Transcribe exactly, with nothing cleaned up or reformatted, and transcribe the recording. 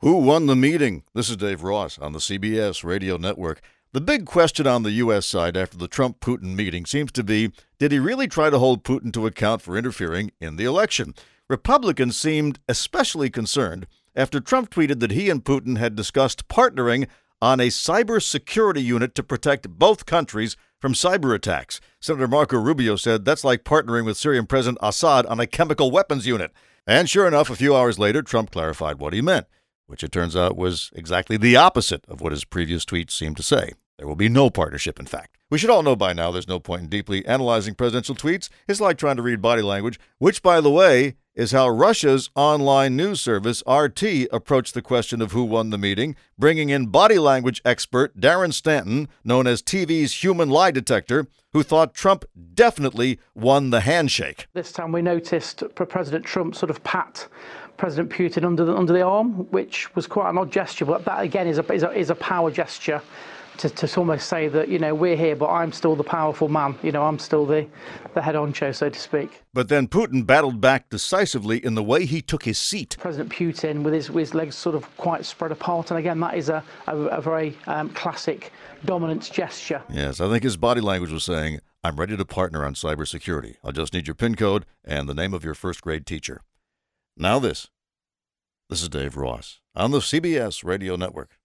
Who won the meeting? This is Dave Ross on the C B S Radio Network. The big question on the U S side after the Trump-Putin meeting seems to be, did he really try to hold Putin to account for interfering in the election? Republicans seemed especially concerned after Trump tweeted that he and Putin had discussed partnering on a cybersecurity unit to protect both countries from cyber attacks. Senator Marco Rubio said that's like partnering with Syrian President Assad on a chemical weapons unit. And sure enough, a few hours later, Trump clarified what he meant, which it turns out was exactly the opposite of what his previous tweets seemed to say. There will be no partnership, in fact. We should all know by now there's no point in deeply analyzing presidential tweets. It's like trying to read body language, which, by the way, is how Russia's online news service R T approached the question of who won the meeting, bringing in body language expert Darren Stanton, known as T V's human lie detector, who thought Trump definitely won the handshake. This time we noticed President Trump sort of pat President Putin under the, under the arm, which was quite an odd gesture, but that again is a, is a, is a power gesture. To, to almost say that, you know, we're here, but I'm still the powerful man. You know, I'm still the, the head honcho, so to speak. But then Putin battled back decisively in the way he took his seat. President Putin, with his, with his legs sort of quite spread apart. And again, that is a, a, a very um, classic dominance gesture. Yes, I think his body language was saying, I'm ready to partner on cybersecurity. I'll just need your PIN code and the name of your first grade teacher. Now this. This is Dave Ross on the C B S Radio Network.